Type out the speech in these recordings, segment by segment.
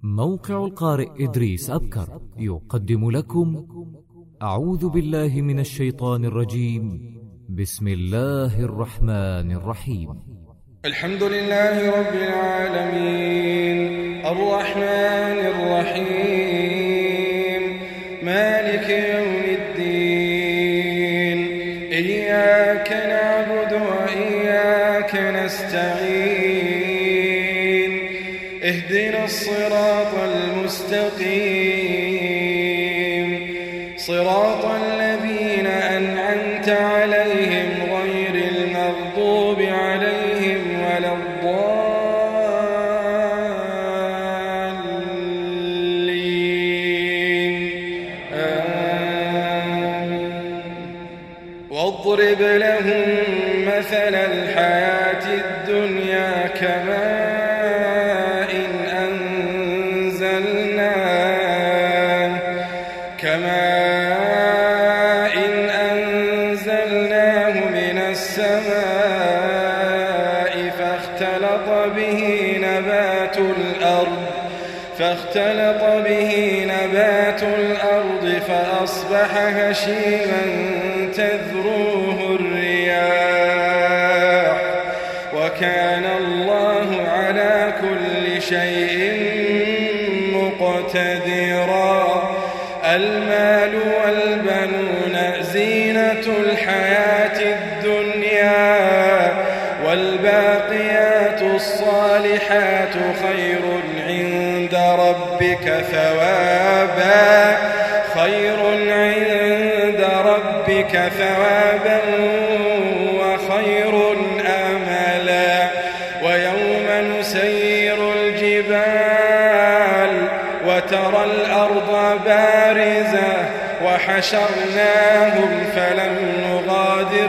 موقع القارئ إدريس أبكر يقدم لكم أعوذ بالله من الشيطان الرجيم. بسم الله الرحمن الرحيم. الحمد لله رب العالمين الرحمن الرحيم مالك يوم الدين إياك نعبد وإياك نستعين اهدنا الصراط المستقيم صراط الذين أنعمت عليهم غير المغضوب عليهم ولا الضالين واضرب لهم مثل الحياة الدنيا كماء أنزلناه من السماء فاختلط به نبات الأرض فأصبح هشيما تذروه الرياح وكان الله على كل شيء مقتدرا. المال والبنون زينة الحياة الدنيا والباقيات الصالحات خير عند ربك ثوابا وخير أملا. ويوم نسير الجبال وترى الأرض بارزة وحشرناهم فلم نغادر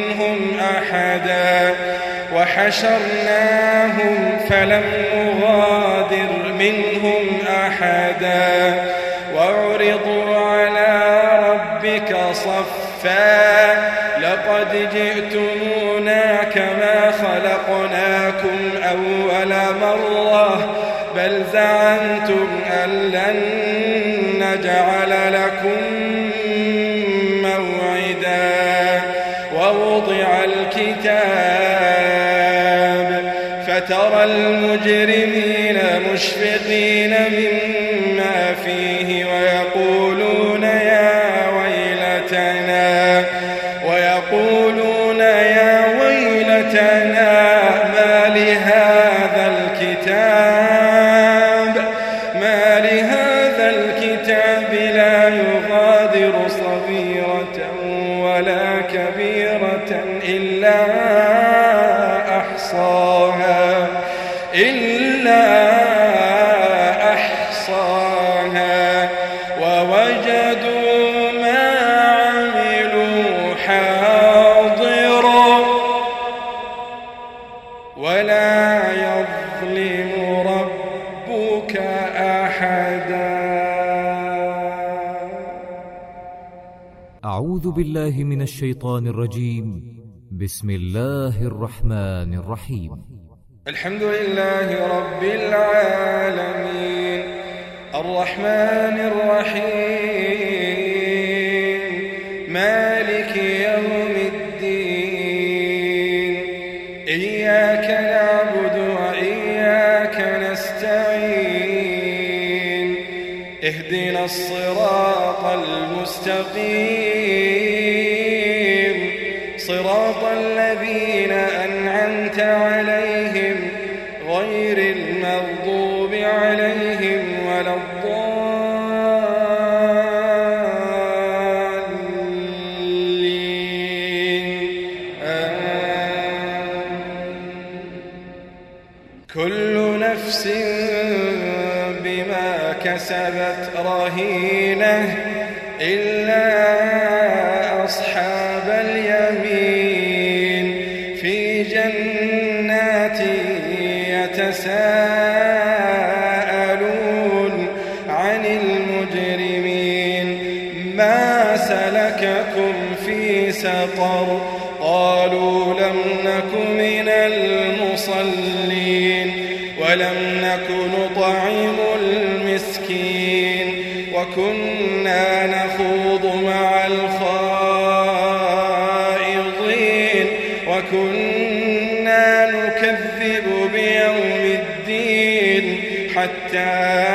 منهم أحدا وعرضوا على ربك صفا لقد جئتمونا كما خلقناكم أول مرة بل زعمتم أن لن نجعل لكم موعدا. ووضع الكتاب فترى المجرمين مشفقين مما فيه ويقولون يا ويلتنا ما لهذا الكتاب لا يغادر صغيرة ولا كبيرة إلا أحصاها ووجدوا ما عملوا حاضرا ولا يظلم ربك أحدا. أعوذ بالله من الشيطان الرجيم. بسم الله الرحمن الرحيم. الحمد لله رب العالمين الرحمن الرحيم مالك يوم الدين إياك نعبد وإياك نستعين اهدنا الصراط المستقيم صراط الذين أنعمت عليهم غير المغضوب عليهم ولا الضالين كل نفس بما كسبت رهينة إلا أصحاب اليمين في جنات يتساءلون عن المجرمين ما سلككم في سقر قالوا لم نك من المصلين ولم نك نطعم مسكين وكنا نخوض مع الخائضين وكنا نكذب بيوم الدين حتى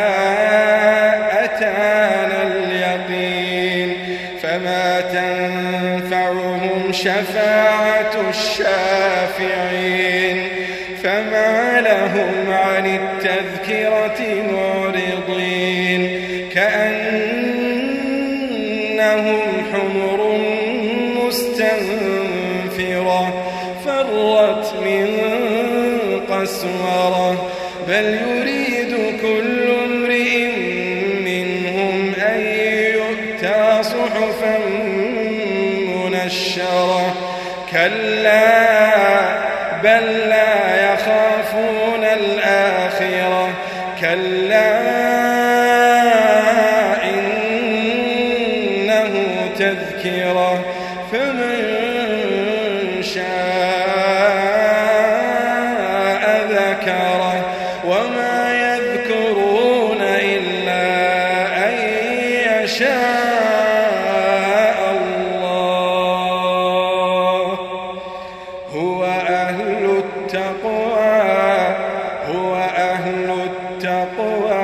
أتانا اليقين فما تنفعهم شفاعة الشافعين فما لهم عن التذكرة معرضين كأنهم حمر مستنفرة فرت من قسورة بل يريد كل امرئ منهم أن يؤتى صحفا منشرة كلا بل لا يخافون الآخرة كلا إنه تذكرة فمن شاء ذكره وما يذكرون إلا أن يشاء الله هو أهل التقوى